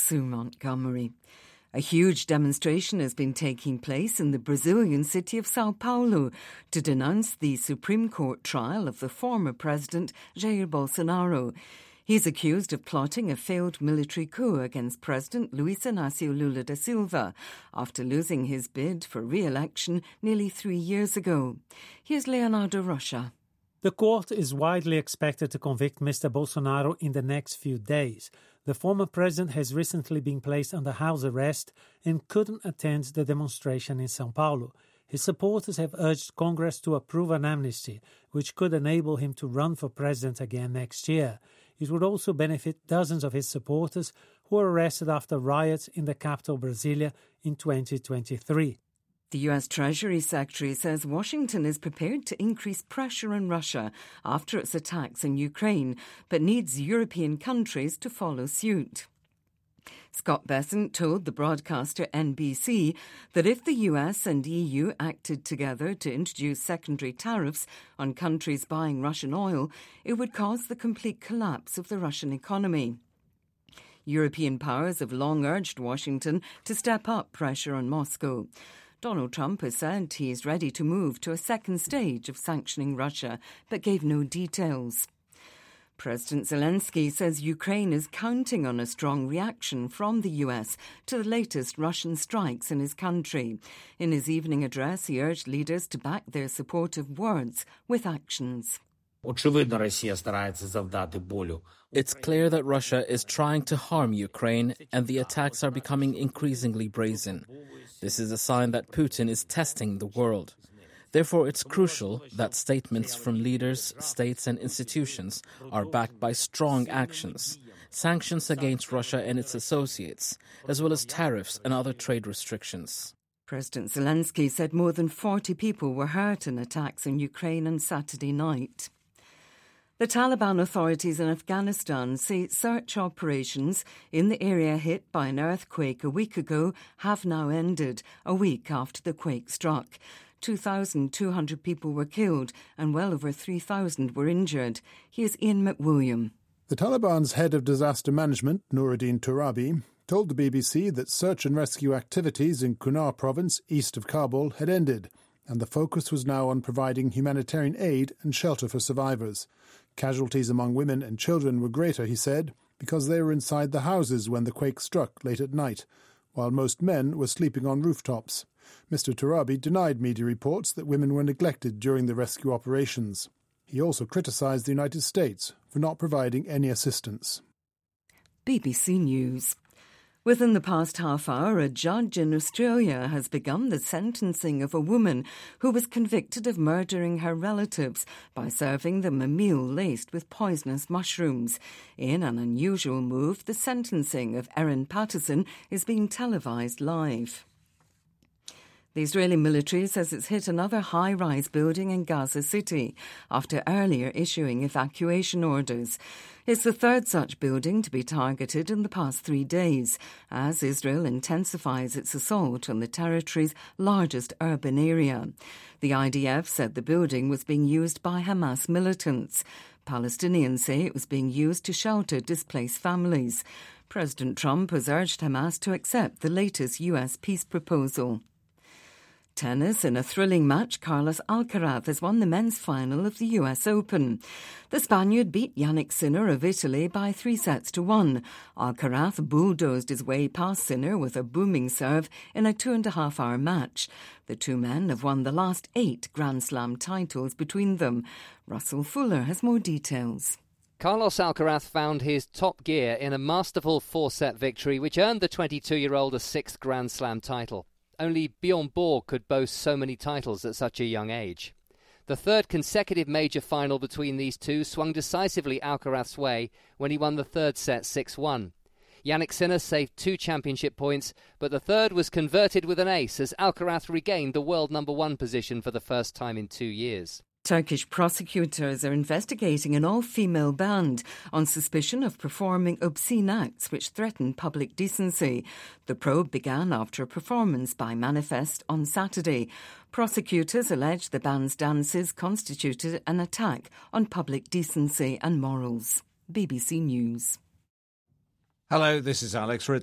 Sue Montgomery. A huge demonstration has been taking place in the Brazilian city of Sao Paulo to denounce the Supreme Court trial of the former president Jair Bolsonaro. He's accused of plotting a failed military coup against President Luiz Inácio Lula da Silva after losing his bid for re-election nearly 3 years ago. Here's Leonardo Rocha. The court is widely expected to convict Mr. Bolsonaro in the next few days. The former president has recently been placed under house arrest and couldn't attend the demonstration in São Paulo. His supporters have urged Congress to approve an amnesty, which could enable him to run for president again next year. It would also benefit dozens of his supporters who were arrested after riots in the capital, Brasilia, in 2023. The U.S. Treasury Secretary says Washington is prepared to increase pressure on Russia after its attacks in Ukraine, but needs European countries to follow suit. Scott Bessent told the broadcaster NBC that if the US and EU acted together to introduce secondary tariffs on countries buying Russian oil, it would cause the complete collapse of the Russian economy. European powers have long urged Washington to step up pressure on Moscow. Donald Trump has said he is ready to move to a second stage of sanctioning Russia, but gave no details. President Zelensky says Ukraine is counting on a strong reaction from the US to the latest Russian strikes in his country. In his evening address, he urged leaders to back their supportive words with actions. It's clear that Russia is trying to harm Ukraine, and the attacks are becoming increasingly brazen. This is a sign that Putin is testing the world. Therefore, it's crucial that statements from leaders, states and institutions are backed by strong actions, sanctions against Russia and its associates, as well as tariffs and other trade restrictions. President Zelensky said more than 40 people were hurt in attacks in Ukraine on Saturday night. The Taliban authorities in Afghanistan say search operations in the area hit by an earthquake a week ago have now ended, a week after the quake struck. 2,200 people were killed and well over 3,000 were injured. Here's Ian McWilliam. The Taliban's head of disaster management, Nuruddin Turabi, told the BBC that search and rescue activities in Kunar province, east of Kabul, had ended, and the focus was now on providing humanitarian aid and shelter for survivors. Casualties among women and children were greater, he said, because they were inside the houses when the quake struck late at night, while most men were sleeping on rooftops. Mr. Turabi denied media reports that women were neglected during the rescue operations. He also criticised the United States for not providing any assistance. BBC News. Within the past half hour, a judge in Australia has begun the sentencing of a woman who was convicted of murdering her relatives by serving them a meal laced with poisonous mushrooms. In an unusual move, the sentencing of Erin Patterson is being televised live. The Israeli military says it's hit another high-rise building in Gaza City after earlier issuing evacuation orders. It's the third such building to be targeted in the past 3 days, as Israel intensifies its assault on the territory's largest urban area. The IDF said the building was being used by Hamas militants. Palestinians say it was being used to shelter displaced families. President Trump has urged Hamas to accept the latest US peace proposal. Tennis. In a thrilling match, Carlos Alcaraz has won the men's final of the US Open. The Spaniard beat Yannick Sinner of Italy by 3-1. Alcaraz bulldozed his way past Sinner with a booming serve in a 2.5-hour match. The two men have won the last 8 Grand Slam titles between them. Russell Fuller has more details. Carlos Alcaraz found his top gear in a masterful 4-set victory which earned the 22-year-old a 6th Grand Slam title. Only Bjorn Borg could boast so many titles at such a young age. The third consecutive major final between these two swung decisively Alcaraz's way when he won the third set 6-1. Yannick Sinner saved 2 championship points, but the third was converted with an ace as Alcaraz regained the world number 1 position for the first time in 2 years. Turkish prosecutors are investigating an all-female band on suspicion of performing obscene acts which threaten public decency. The probe began after a performance by Manifest on Saturday. Prosecutors allege the band's dances constituted an attack on public decency and morals. BBC News. Hello, this is Alex Ritz.